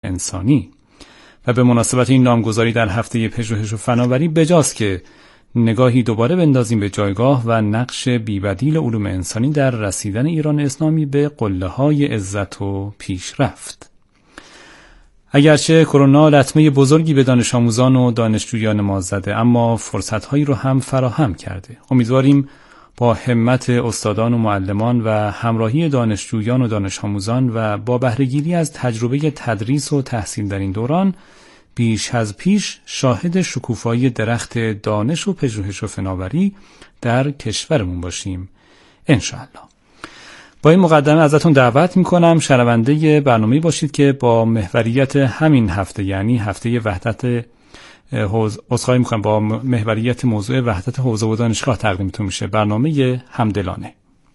انسانی. و به مناسبت این نامگذاری در هفته پژوهش و فناوری بجاست که نگاهی دوباره بندازیم به جایگاه و نقش بی‌بدیل علوم انسانی در رسیدن ایران اسلامی به قله‌های عزت و پیشرفت. اگرچه کرونا لطمه بزرگی به دانش آموزان و دانشجویان ما زده، اما فرصت‌هایی رو هم فراهم کرده. امیدواریم با همت استادان و معلمان و همراهی دانشجویان و دانش آموزان و با بهره‌گیری از تجربه تدریس و تحصیل در این دوران بیش از پیش شاهد شکوفایی درخت دانش و پژوهش و فناوری در کشورمون باشیم انشاءالله. با این مقدمه ازتون دعوت میکنم شنونده برنامه‌ای باشید که با محوریت همین هفته، یعنی هفته وحدت با محوریت موضوع وحدت حوزه و دانشگاه تقدیمتون میشه برنامه همدلانه.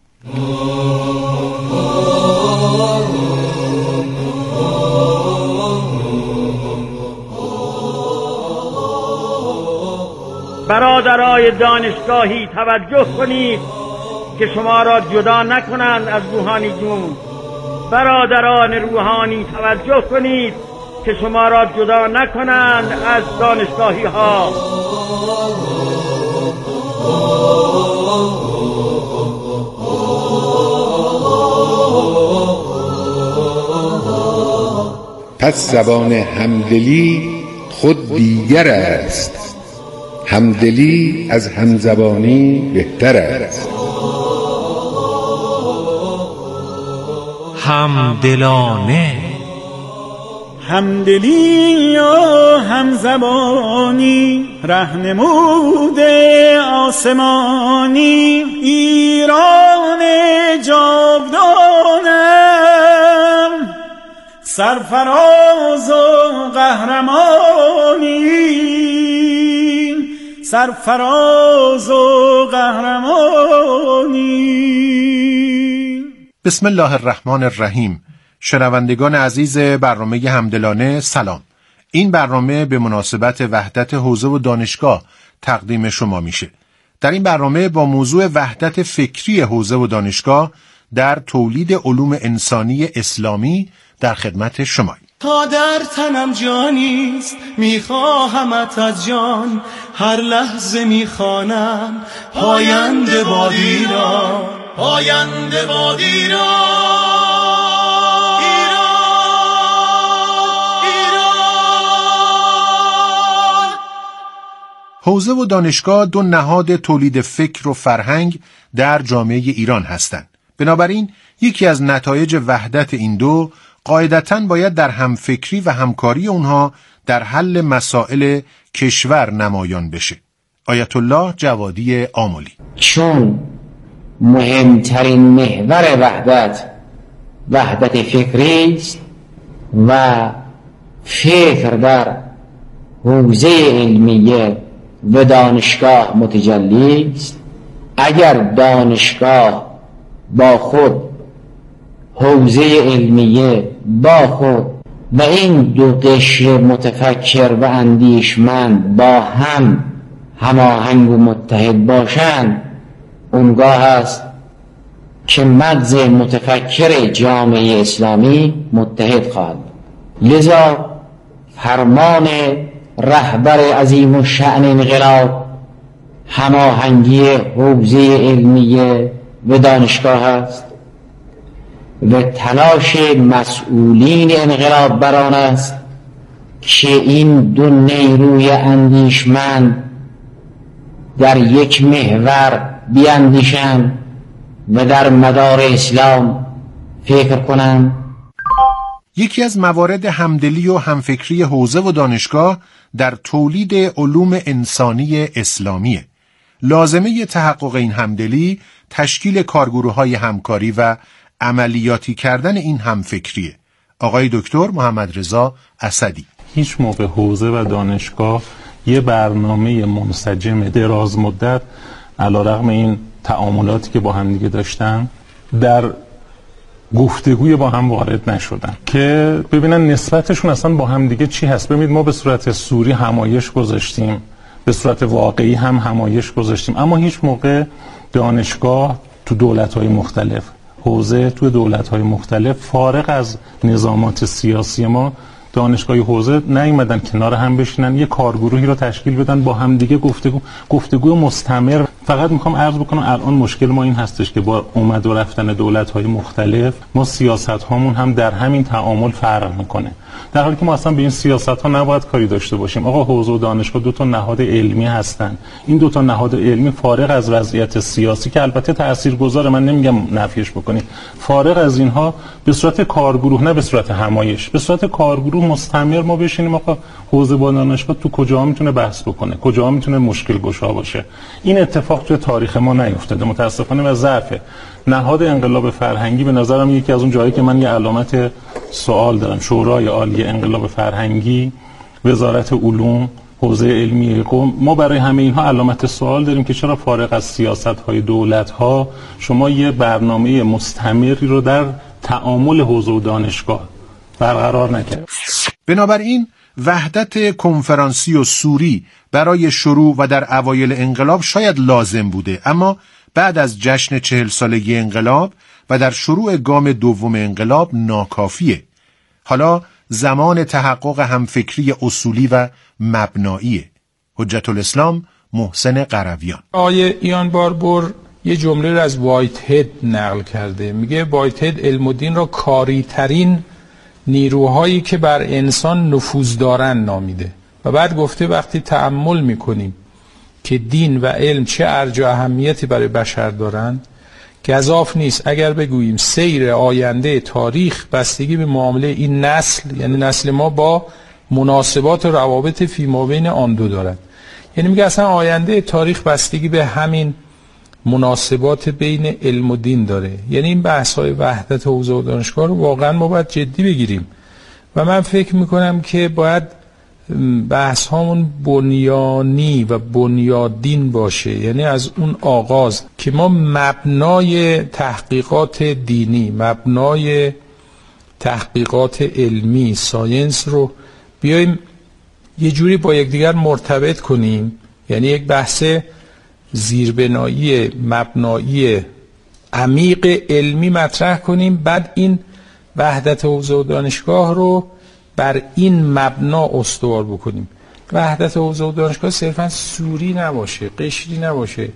برادرای دانشگاهی توجه کنید که شما را جدا نکنند از روحانی جون. برادران روحانی توجه کنید که شما را جدا نکنند از دانشگاهی ها. پس زبان همدلی خود دیگر است، همدلی از همزبانی بهتر است. همدلانه، همدلی و همزبانی، رهنمود آسمانی، ایران جاودانم، سرفراز و قهرمانی، سرفراز و قهرمانی. بسم الله الرحمن الرحیم. شنوندگان عزیز برنامه همدلانه سلام. این برنامه به مناسبت وحدت حوزه و دانشگاه تقدیم شما میشه. در این برنامه با موضوع وحدت فکری حوزه و دانشگاه در تولید علوم انسانی اسلامی در خدمت شما. تا در تنم جانیست میخواهمت از جان، هر لحظه میخوانم پاینده باد ایران، پاینده باد ایران. حوزه و دانشگاه دو نهاد تولید فکر و فرهنگ در جامعه ایران هستند. بنابراین یکی از نتایج وحدت این دو قاعدتاً باید در همفکری و همکاری اونها در حل مسائل کشور نمایان بشه. آیت الله جوادی آملی. چون مهمترین محور وحدت فکری است و فکر در حوزه علمیه و دانشگاه متجلی است، اگر دانشگاه با خود، حوزه علمیه با خود و این دو قشر متفکر و اندیشمند با هم هماهنگ و متحد باشند، اونگاه است که مغز متفکر جامعه اسلامی متحد خواهد. لذا فرمان رهبر عظیم الشأن انقلاب هماهنگی حوزه علمیه و دانشگاه است و تلاش مسئولین انقلاب بر آن است که این دو نیروی اندیشمند در یک محور بیاندیشند و در مدار اسلام فکر کنند. یکی از موارد همدلی و همفکری حوزه و دانشگاه در تولید علوم انسانی اسلامیه. لازمه تحقق این همدلی تشکیل کارگروه‌های همکاری و عملیاتی کردن این همفکریه. آقای دکتر محمد رضا اسدی. هیچ موقع حوزه و دانشگاه یه برنامه منسجم دراز مدت علیرغم این تعاملاتی که با هم دیگه داشتن در گفتگوی با هم وارد نشدن که ببینن نسبتشون اصلا با هم دیگه چی هست. ببینید ما به صورت سوری همایش گذاشتیم، به صورت واقعی هم همایش گذاشتیم، اما هیچ موقع دانشگاه تو دولت‌های مختلف، حوزه تو دولت‌های مختلف فارغ از نظامات سیاسی ما دانشگاهی حوزه نیومدن کنار هم بشینن یه کارگروهی رو تشکیل بدن با هم دیگه گفتگو مستمر. فقط میخوام عرض بکنم الان مشکل ما این هستش که با اومد و رفتن دولت‌های مختلف ما سیاست‌هامون هم در همین تعامل فرق میکنه، در حالی که ما اصلا به این سیاست‌ها نباید کاری داشته باشیم. آقا حوزه و دانشگاه دو تا نهاد علمی هستن. این دو تا نهاد علمی فارغ از وضعیت سیاسی که البته تاثیرگذاره، من نمیگم نفیش بکنیم، فارغ از اینها به صورت کارگروه، نه به صورت همایش، به صورت کارگروه مستمر ما بشینیم آقا حوزه و دانشگاه تو کجا میتونه بحث بکنه، کجا میتونه مشکل گشا باشه. این اتفاق تو تاریخ ما نیفتاده متاسفانه و ضعف نهاد انقلاب فرهنگی به نظرم یکی از اون جایی که من یه علامت سوال دارم. شورای عالی انقلاب فرهنگی، وزارت علوم، حوزه علمی قم، ما برای همه اینها علامت سوال داریم که چرا فارغ از سیاست‌های دولت‌ها شما یه برنامه مستمری رو در تعامل حوزه و دانشگاه برقرار نکرد. بنابراین وحدت کنفرانسی و سوری برای شروع و در اوایل انقلاب شاید لازم بوده، اما بعد از جشن 40 سالگی انقلاب و در شروع گام دوم انقلاب ناکافیه. حالا زمان تحقق همفکری اصولی و مبناییه. حجت الاسلام محسن قرویان. آیه ایان باربور یه جمله رو از وایت هد نقل کرده، میگه وایت هد علم و دین را کاری ترین نیروهایی که بر انسان نفوذ دارن نامیده و بعد گفته وقتی تأمل میکنیم که دین و علم چه ارج و اهمیتی برای بشر دارند، گزاف نیست اگر بگوییم سیر آینده تاریخ بستگی به معامله این نسل، یعنی نسل ما، با مناسبات و روابط فیمابین آن دو دارد. یعنی میگه اصلا آینده تاریخ بستگی به همین مناسبات بین علم و دین داره. یعنی این بحث‌های وحدت حوزه و دانشگاه رو واقعا ما باید جدی بگیریم و من فکر میکنم که باید بحث هامون بنیانی و بنیادین باشه، یعنی از اون آغاز که ما مبنای تحقیقات دینی، مبنای تحقیقات علمی، ساینس رو بیایم یه جوری با یکدیگر مرتبط کنیم، یعنی یک بحث زیربنایی مبنایی عمیق علمی مطرح کنیم، بعد این وحدت حوزه و دانشگاه رو بر این مبنا استوار بکنیم. وحدت حوزه و دانشگاه صرفا سوری نباشه، قشری نباشه.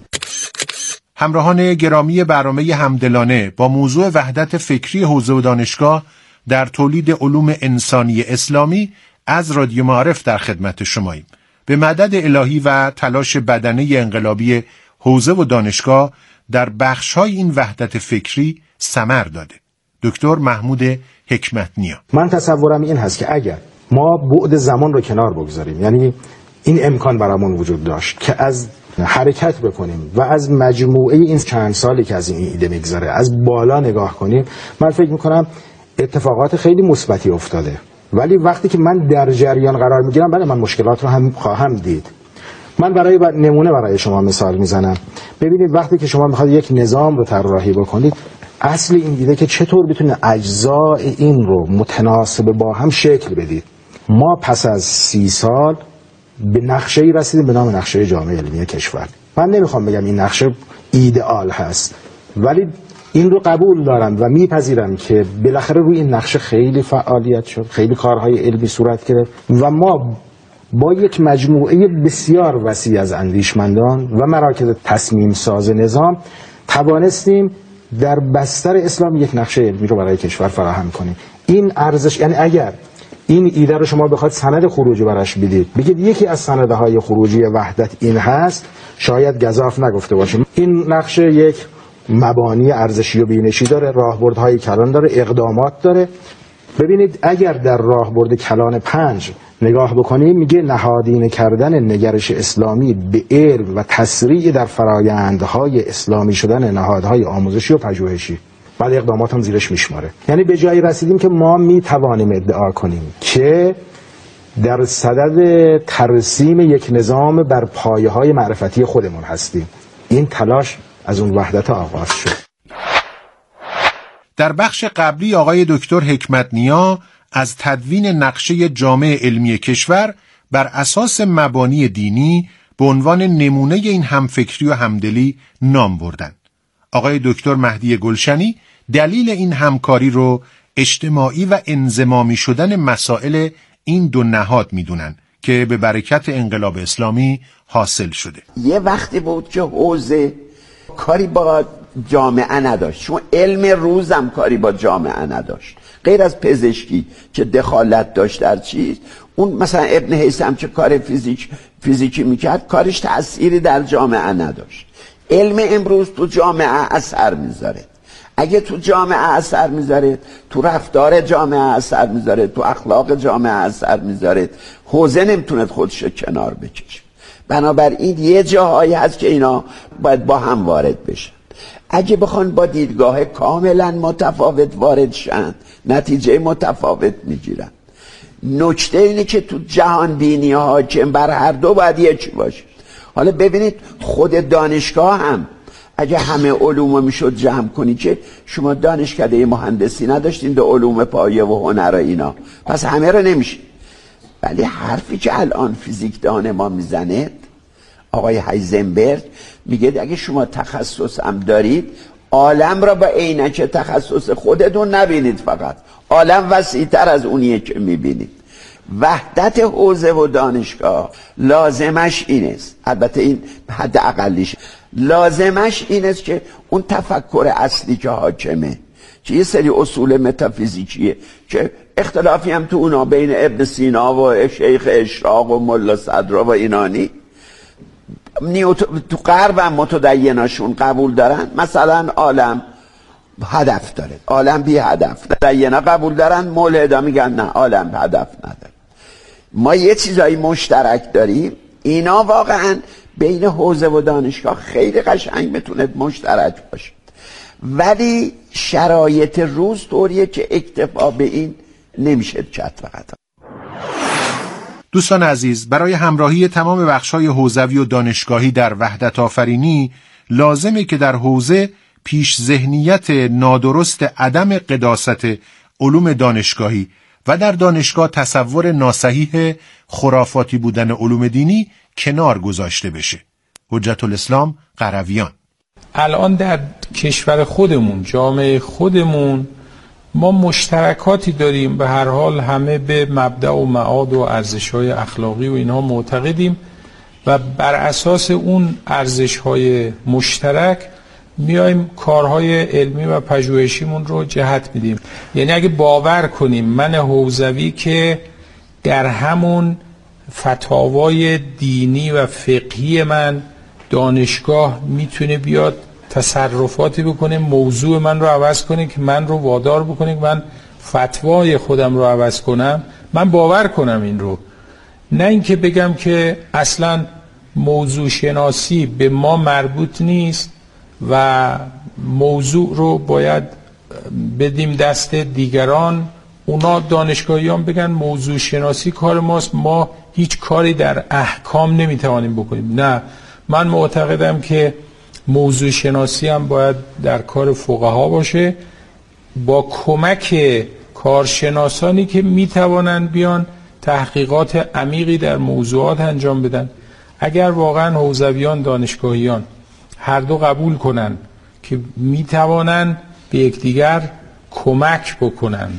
همراهان گرامی برنامه همدلانه با موضوع وحدت فکری حوزه و دانشگاه در تولید علوم انسانی اسلامی از رادیو معارف در خدمت شماییم. به مدد الهی و تلاش بدنه انقلابی حوزه و دانشگاه در بخش‌های این وحدت فکری ثمر داده. دکتر محمود حکمت نیا. من تصورم این هست که اگر ما بعد زمان رو کنار بگذاریم، یعنی این امکان برامون وجود داشت که از حرکت بکنیم و از مجموعه این چند سالی که از این ایده میگذره از بالا نگاه کنیم، من فکر میکنم اتفاقات خیلی مثبتی افتاده. ولی وقتی که من در جریان قرار میگیرم، بله من مشکلات رو هم خواهم دید. من برای نمونه برای شما مثال میزنم. ببینید وقتی که شما میخواد یک نظام رو طراحی بکنید، اصل این دیده که چطور بتونه اجزای این رو متناسب با هم شکل بدید. ما پس از 30 سال به نقشه‌ای رسیدیم به نام نقشه جامعه علمی کشور. من نمیخوام بگم این نقشه ایدئال هست، ولی این رو قبول دارم و میپذیرم که بالاخره روی این نقشه خیلی فعالیت شد، خیلی کارهای علمی صورت گرفت و ما با یک مجموعه بسیار وسیع از اندیشمندان و مراکز تصمیم ساز نظام توانستیم در بستر اسلام یک نقشه علمی رو برای کشور فراهم کنیم. این ارزش، یعنی اگر این ایده رو شما بخواید سند خروجی براش بدید، بگید یکی از سندهای خروجی وحدت این هست، شاید گزاف نگفته باشیم. این نقشه یک مبانی ارزشی و بینشی داره، راهبردهای کلان داره، اقدامات داره. ببینید اگر در راهبرد کلان 5 نگاه بکنیم، میگه نهادینه کردن نگرش اسلامی به علم و تسریع در فرایندهای اسلامی شدن نهادهای آموزشی و پژوهشی. بعد اقدامات هم زیرش میشماره. یعنی به جایی رسیدیم که ما میتوانیم ادعا کنیم که در صدد ترسیم یک نظام بر پایه‌های معرفتی خودمون هستیم. این تلاش از اون وحدت آغاز شد. در بخش قبلی آقای دکتر حکمت نیا از تدوین نقشه جامع علمی کشور بر اساس مبانی دینی به عنوان نمونه این همفکری و همدلی نام بردند. آقای دکتر مهدی گلشنی دلیل این همکاری رو اجتماعی و انضمامی شدن مسائل این دو نهاد میدونن که به برکت انقلاب اسلامی حاصل شده. یه وقتی بود که حوزه کاری با جامعه نداشت، چون علم روزم کاری با جامعه نداشت، غیر از پزشکی که دخالت داشت در چیز. اون مثلا ابن هیثم که کار فیزیکی میکرد، کارش تأثیری در جامعه نداشت. علم امروز تو جامعه اثر میذاره. اگه تو جامعه اثر میذاره، تو رفتار جامعه اثر میذاره، تو اخلاق جامعه اثر میذاره، حوزه نمیتونه خودش کنار بکشه. بنابراین یه جاهایی هست که اینا باید با هم وارد بشن. اگه بخوان با دیدگاه کاملا متفاوت وارد شن، نتیجه متفاوت میگیرن. نکته اینه که تو جهان بینی حاکم بر هر دو باید یکی باشه. حالا ببینید خود دانشگاه هم اگه همه علوم میشد جمع کنی، که شما دانشکده مهندسی نداشتین، به علوم پایه و هنر و اینا، پس همه رو نمیشه. ولی حرفی که الان فیزیکدان ما میزنه، آقای هایزنبرگ میگه اگه شما تخصص هم دارید، عالم را با عینک تخصص خودتون نبینید، فقط عالم وسیع‌تر از اونیه که میبینید. وحدت حوزه و دانشگاه لازمش این است، البته این حد اقلیش، لازمش این است که اون تفکر اصلی که حاکمه، که یه سری اصول متافیزیکیه که اختلافی هم تو اونا بین ابن سینا و شیخ اشراق و ملا صدرا و اینانی تو غرب هم متدیناشون قبول دارن. مثلا عالم هدف داره، عالم بی هدف. متدینا قبول دارن، ملحدا میگن نه، عالم هدف نداره. ما یه چیزایی مشترک داریم. اینا واقعا بین حوزه و دانشگاه خیلی قشنگ میتونه مشترک باشه، ولی شرایط روز طوریه که اکتفا به این نمیشه کرد. فقط دوستان عزیز، برای همراهی تمام بخش‌های حوزوی و دانشگاهی در وحدت آفرینی لازمه که در حوزه پیش ذهنیت نادرست عدم قداست علوم دانشگاهی و در دانشگاه تصور ناصحیح خرافاتی بودن علوم دینی کنار گذاشته بشه. حجت الاسلام قرویان. الان در کشور خودمون، جامعه خودمون، ما مشترکاتی داریم. به هر حال همه به مبدأ و معاد و ارزش‌های اخلاقی و اینها معتقدیم و بر اساس اون ارزش‌های مشترک میایم کارهای علمی و پژوهشیمون رو جهت میدیم. یعنی اگه باور کنیم من حوزوی که در همون فتاوای دینی و فقهی من دانشگاه میتونه بیاد تصرفاتی بکنه، موضوع من رو عوض کنه، که من رو وادار بکنه که من فتوای خودم رو عوض کنم، من باور کنم این رو. نه اینکه بگم که اصلا موضوع شناسی به ما مربوط نیست و موضوع رو باید بدیم دست دیگران، اونا دانشگاهیان بگن موضوع شناسی کار ماست، ما هیچ کاری در احکام نمیتوانیم بکنیم. نه، من معتقدم که موضوع شناسی هم باید در کار فقها باشه، با کمک کارشناسانی که میتوانن بیان تحقیقات عمیقی در موضوعات انجام بدن. اگر واقعا حوزویان دانشگاهیان هر دو قبول کنن که میتوانن به یکدیگر کمک بکنن،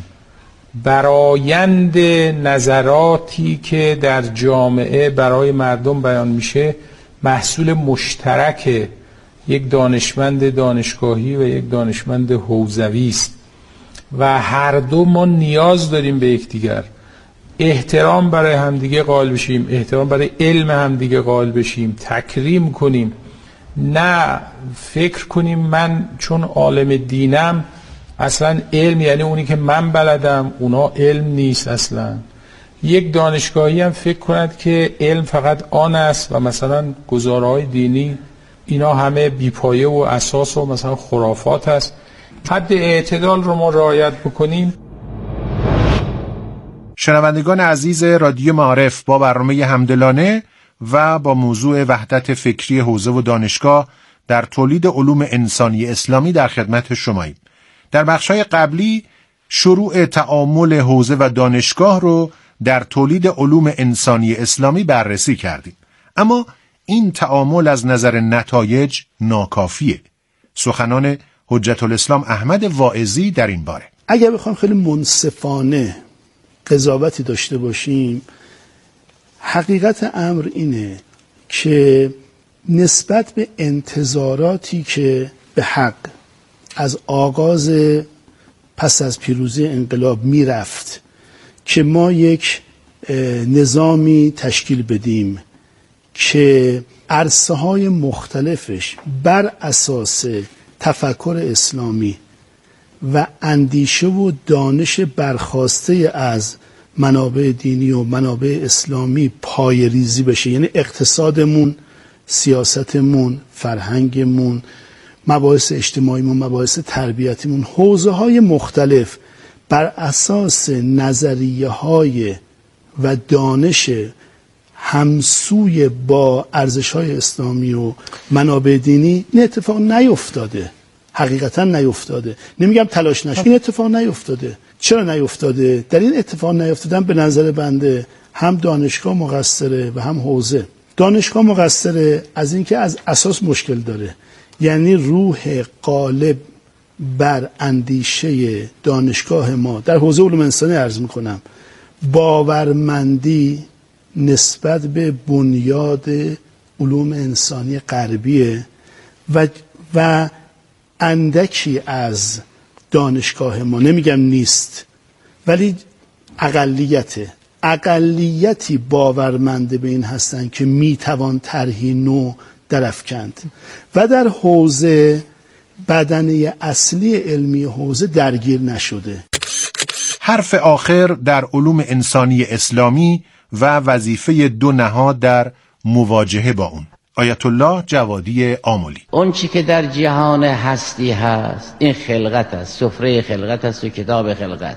برآیند نظراتی که در جامعه برای مردم بیان میشه محصول مشترک یک دانشمند دانشگاهی و یک دانشمند حوزوی است و هر دو ما نیاز داریم به یکدیگر. احترام برای همدیگه قائل بشیم، احترام برای علم همدیگه قائل بشیم، تکریم کنیم. نه فکر کنیم من چون عالم دینم اصلا علم یعنی اونی که من بلدم، اونا علم نیست. اصلا یک دانشگاهی هم فکر کند که علم فقط آن است و مثلا گزارهای دینی اینا همه بیپایه و اساس و مثلا خرافات است. حد اعتدال رو ما رعایت بکنیم. شنوندگان عزیز رادیو معارف، با برنامه همدلانه و با موضوع وحدت فکری حوزه و دانشگاه در تولید علوم انسانی اسلامی در خدمت شماییم. در بخش‌های قبلی شروع تعامل حوزه و دانشگاه رو در تولید علوم انسانی اسلامی بررسی کردیم، اما این تعامل از نظر نتایج ناکافیه. سخنان حجت الاسلام احمد واعظی در این باره. اگر بخوام خیلی منصفانه قضاوتی داشته باشیم، حقیقت امر اینه که نسبت به انتظاراتی که به حق از آغاز پس از پیروزی انقلاب میرفت که ما یک نظامی تشکیل بدیم که عرصه‌های مختلفش بر اساس تفکر اسلامی و اندیشه و دانش برخواسته از منابع دینی و منابع اسلامی پایه‌ریزی بشه، یعنی اقتصادمون، سیاستمون، فرهنگمون، مباحث اجتماعیمون، مباحث تربیتیمون، حوزه‌های مختلف بر اساس نظریه‌های و دانش همسوی با ارزش‌های اسلامی و منابع دینی این اتفاق نیفتاده. حقیقتا نیفتاده. نمیگم تلاش نشه، این اتفاق نیفتاده. چرا نیفتاده؟ در این اتفاق نیفتادن به نظر بنده هم دانشگاه مقصره و هم حوزه. دانشگاه مقصره از اینکه از اساس مشکل داره، یعنی روح غالب بر اندیشه دانشگاه ما در حوزه علوم انسانی عرض میکنم باورمندی نسبت به بنیاد علوم انسانی غربیه و اندکی از دانشگاه ما، نمیگم نیست ولی اقلیتی باورمنده به این هستن که میتوان طرحی نو درافکند و در حوزه بدنه اصلی علمی حوزه درگیر نشده. حرف آخر در علوم انسانی اسلامی و وظیفه دو نهاد در مواجهه با اون. آیت الله جوادی آملی. اون چی که در جهان هستی هست این خلقت است، سفره خلقت است و کتاب خلقت.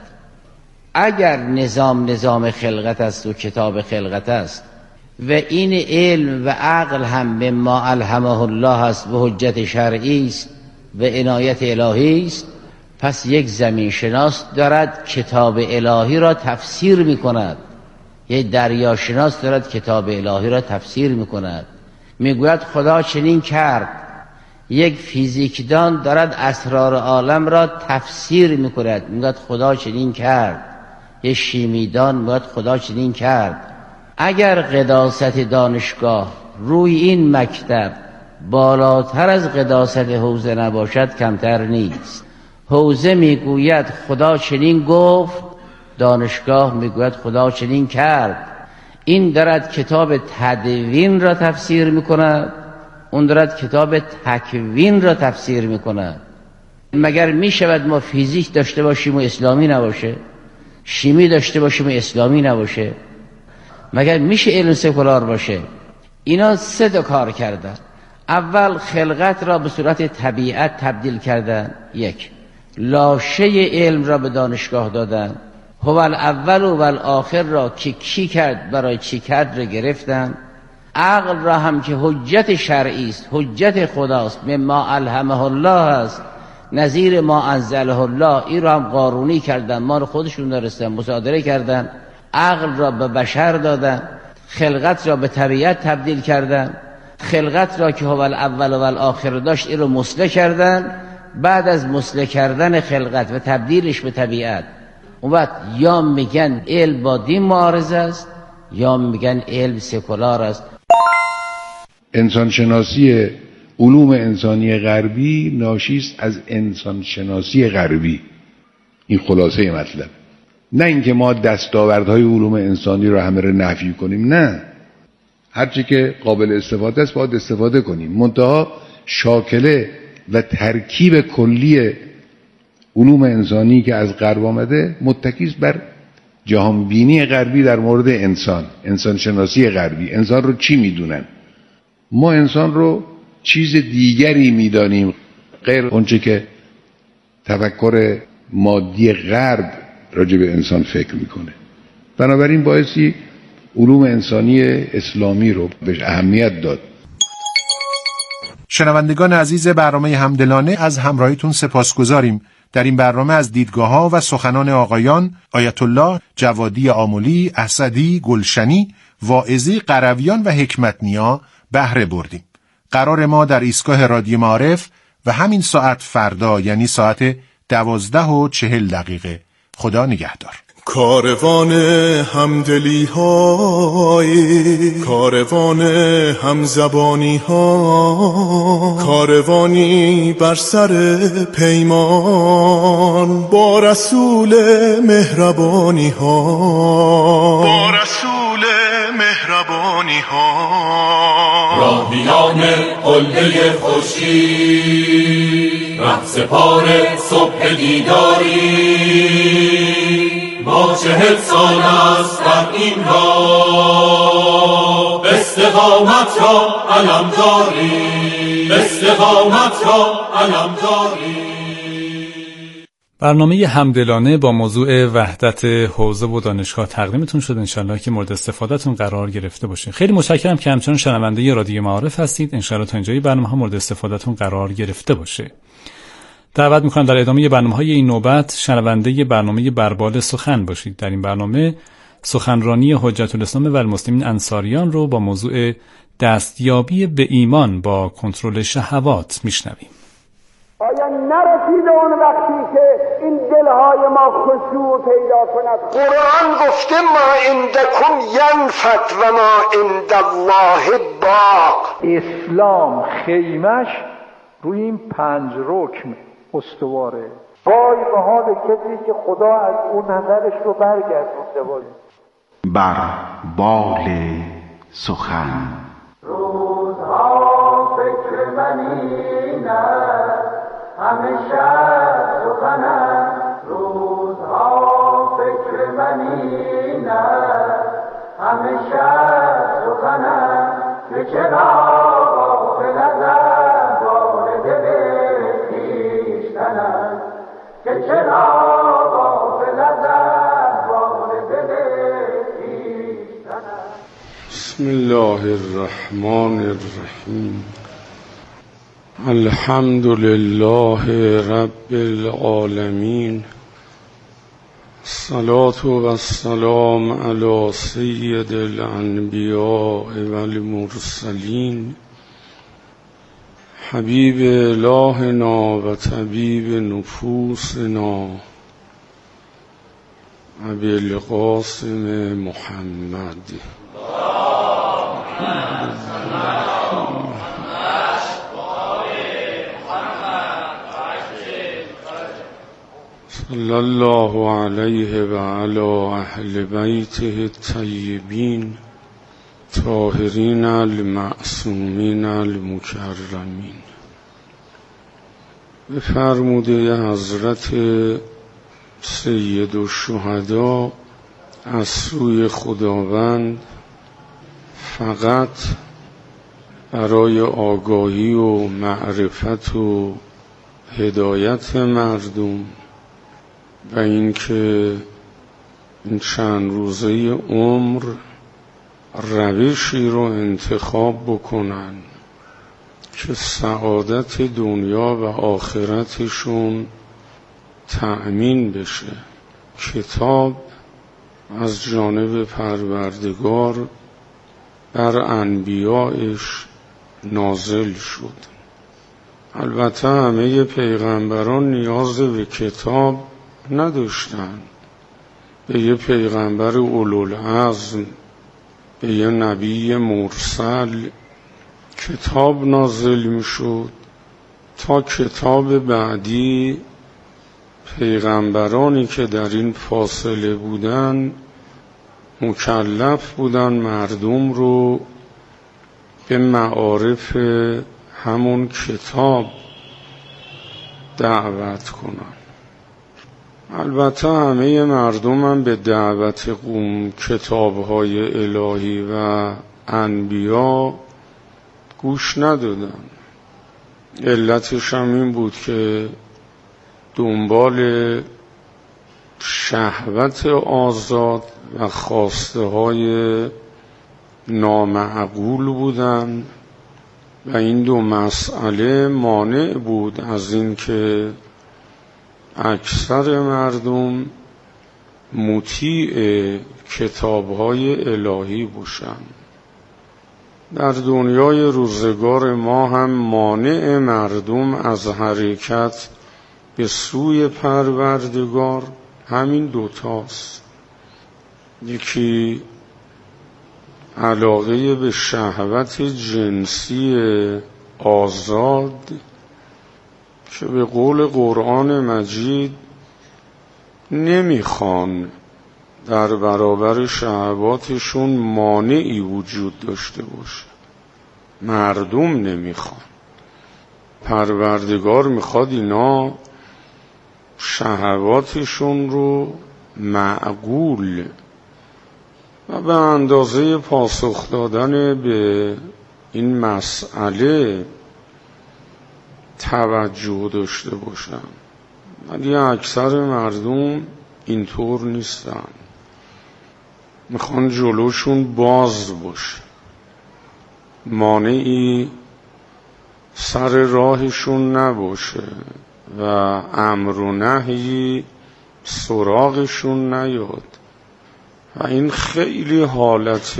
اگر نظام خلقت است و کتاب خلقت است و این علم و عقل هم به ما الهمه الله است و حجت شرعی است و عنایت الهی است، پس یک زمین شناس دارد کتاب الهی را تفسیر می کند، یک دریا شناس دارد کتاب الهی را تفسیر می کند، میگوید خدا چنین کرد. یک فیزیکدان دارد اسرار عالم را تفسیر میکند، میگوید خدا چنین کرد. یک شیمیدان میگوید خدا چنین کرد. اگر قداست دانشگاه روی این مکتب بالاتر از قداست حوزه نباشد کمتر نیست. حوزه میگوید خدا چنین گفت، دانشگاه میگوید خدا چنین کرد. این دارد کتاب تدوین را تفسیر میکند، اون دارد کتاب تکوین را تفسیر میکند. مگر میشود ما فیزیک داشته باشیم و اسلامی نباشه؟ شیمی داشته باشیم و اسلامی نباشه؟ مگر میشه علم سکولار باشه؟ اینا سه تا کار کردن. اول خلقت را به صورت طبیعت تبدیل کردن، یک لاشه علم را به دانشگاه دادن، هو الاول و الاخر را که کی کرد برای چی کرد را گرفتن. عقل را هم که حجت شرعی است، حجت خداست، مما الهمه الله است، نظیر ما انزله الله، این را هم قانونی کردن، ما رو خودشون دارستن مصادره کردن. عقل را به بشر دادن، خلقت را به طبیعت تبدیل کردن، خلقت را که هو الاول و الاخر داشت این رو مسله کردن. بعد از مسله کردن خلقت و تبدیلش به طبیعت، اون وقت یا میگن علم با دین معارض است یا میگن علم سکولار است. انسانشناسی علوم انسانی غربی ناشی است از انسانشناسی غربی. این خلاصه مطلب. نه اینکه ما دستاوردهای علوم انسانی رو همه رو نفی کنیم، نه، هرچی که قابل استفاده است باید استفاده کنیم، منتها شاکله و ترکیب کلی علوم انسانی که از غرب آمده متکی است بر جهانبینی غربی در مورد انسانشناسی غربی. انسان رو چی میدونن؟ ما انسان رو چیز دیگری میدانیم غیر اونچه که تفکر مادی غرب راجع به انسان فکر میکنه. بنابراین بایستی علوم انسانی اسلامی رو بهش اهمیت داد. شنوندگان عزیز برنامه همدلانه، از همراهیتون سپاسگزاریم. در این برنامه از دیدگاه‌ها و سخنان آقایان آیت الله جوادی آملی، اسدی، گلشنی، واعظی، قرویان و حکمت نیا بهره بردیم. قرار ما در ایستگاه رادیو معارف و همین ساعت فردا، یعنی ساعت 12:40. خدا نگهدار. کاروان همدلی های، کاروان همزبانی ها، کاروانی بر سر پیمان با رسول مهربانی ها، با رسول مهربانی ها. راهیان قله خورشید، رهسپار صبح دیداری، ما 40 سال است در این راه، استقامت را علم داری، استقامت را علم داری. برنامه همدلانه با موضوع وحدت حوزه و دانشگاه تقدیمتون شد. انشالله که مورد استفادهتون قرار گرفته باشه. خیلی متشکرم که همچنان شنونده رادیو معارف هستید. انشالله تا اینجای برنامه ها مورد استفادهتون قرار گرفته باشه. دعوت میکنم در ادامه برنامه‌های این نوبت شنونده برنامه بربال سخن باشید. در این برنامه سخنرانی حجت الاسلام و المسلمین انصاریان رو با موضوع دستیابی به ایمان با کنترل شهوات میشنویم. آیا نرسیده اون وقتی که این دلهای ما خشوع پیدا کند؟ قرآن گفته ما عندکم ینفد و ما عند الله باق. اسلام خیمش روی این 5 رکن استواره. وای به حال کسی که خدا از اون نظرش رو برگردونده باشه. بربال سخن. روزها فکر منی نه همیشه سخنم، روزها فکر منی نه همیشه سخنم، که چرا غافل ازم وارد دل خویشتنم، که چرا غافل ازم وارد دل خویشتنم. بسم الله الرحمن الرحیم. الحمد لله رب العالمین، الصلاة و السلام علی سید الانبیاء و المرسلین، حبیب الهنا و طبیب نفوسنا ابی القاسم محمد. صلی الله علیه و علی اهل بیته الطیبین طاهرین المعصومین المکرمین. به فرموده حضرت سید الشهدا از سوی خداوند فقط برای آگاهی و معرفت و هدایت مردم و اینکه این چند روزه عمر روشی رو انتخاب بکنن که سعادت دنیا و آخرتشون تأمین بشه. کتاب از جانب پروردگار بر انبیایش نازل شد. البته همه پیغمبران نیاز به کتاب نداشتن. به یه پیغمبر اولوالعزم، به یه نبی مرسل کتاب نازل می شد تا کتاب بعدی پیغمبرانی که در این فاصله بودن مکلف بودن مردم رو به معارف همون کتاب دعوت کنن. البته همه مردم هم به دعوت کتاب‌های الهی و انبیا گوش ندادن. علتش هم این بود که دنبال شهوت آزاد و خواسته های نامعقول بودن و این دو مسئله مانع بود از این که اکثر مردم مطیع کتاب‌های الهی باشن. در دنیای روزگار ما هم مانع مردم از حرکت به سوی پروردگار همین دوتاست. یکی علاقه به شهوت جنسی آزاد که به قول قرآن مجید نمیخوان در برابر شهواتشون مانعی وجود داشته باشه. مردم نمیخوان، پروردگار میخواد اینا شهواتشون رو معقول و به اندازه پاسخ دادن به این مسئله توجه داشته باشن. ولی اکثر مردم اینطور نیستن، میخوان جلوشون باز باشه، مانعی سر راهشون نباشه و امر و نهی سراغشون نیاد. و این خیلی حالت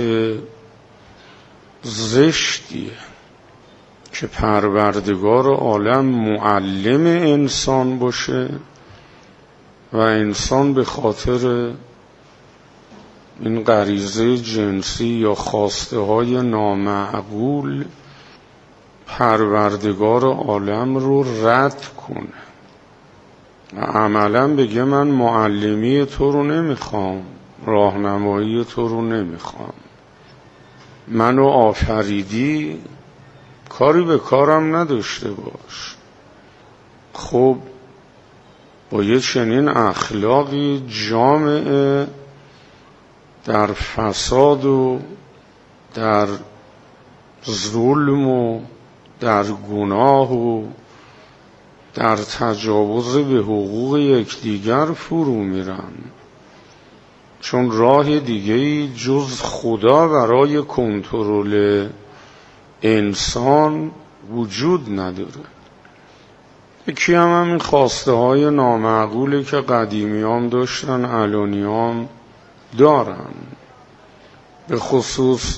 زشتیه که پروردگار عالم معلم انسان باشه و انسان به خاطر این غریزه جنسی یا خواسته های نامعقول پروردگار عالم رو رد کنه و عملا بگه من معلمی تو رو نمیخوام، راهنمایی تو رو نمیخوام، منو آفریدی، کاری به کارم نداشته باش. خب با یه چنین اخلاقی جامعه در فساد و در ظلم و در گناه و در تجاوز به حقوق یکدیگر فرو میرن، چون راه دیگه‌ای جز خدا برای کنترل انسان وجود نداره. یکی هم همین خواسته های نامعقوله که قدیمیام داشتن الانیام دارن، به خصوص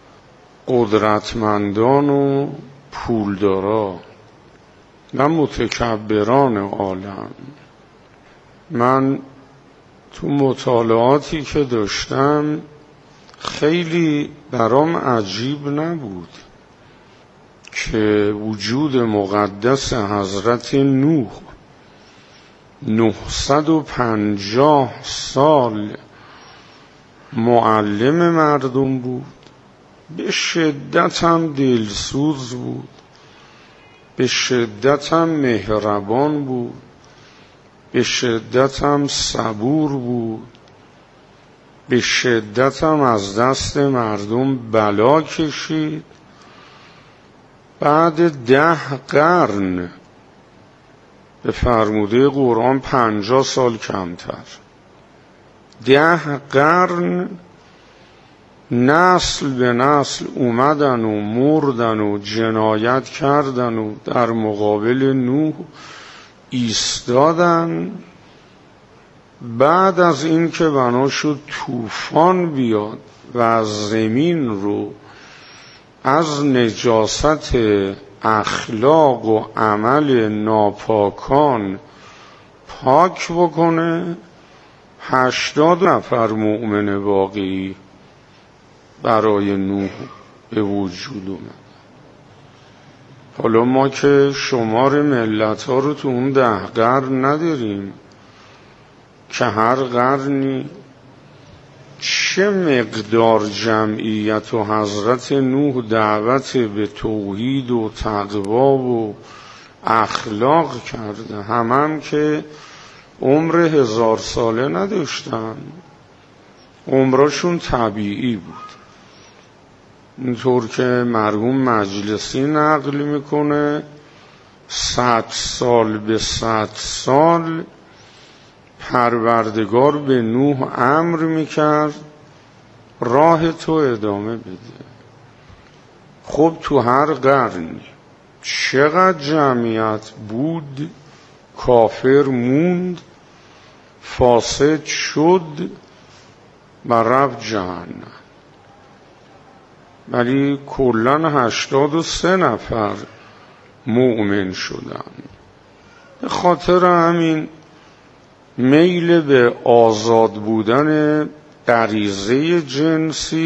قدرتمندان و پولدارا و متکبران عالم. من تو مطالعاتی که داشتم خیلی برام عجیب نبود که وجود مقدس حضرت نوح 950 سال معلم مردم بود، به شدت هم دلسوز بود، به شدت هم مهربان بود، به شدت هم صبور بود، به شدت هم از دست مردم بلا کشید. بعد 10 قرن به فرموده قرآن 50 سال کمتر، 10 قرن نسل به نسل اومدن و مردن و جنایت کردن و در مقابل نوح ایستادن. بعد از این که بنا شد طوفان بیاد و از زمین رو از نجاست اخلاق و عمل ناپاکان پاک بکنه، 80 نفر مؤمن واقعی برای نوح به وجود اومد. حالا ما که شمار ملت ها رو تو اون 10 قرن نداریم که هر قرنی چه مقدار جمعیت و حضرت نوح دعوت به توحید و تقوا و اخلاق کرده. هم که عمر 1000 ساله نداشتن، عمرشون طبیعی بود. اینطور که مرحوم مجلسی نقل میکنه 100 سال به 100 سال پروردگار به نوح امر میکرد راه تو ادامه بده. خب تو هر قرنی چقدر جمعیت بود، کافر موند، فاسد شد و رفت جهنم. ولی کلن 83 نفر مؤمن شدن. به خاطر همین میل به آزاد بودن غریزه جنسی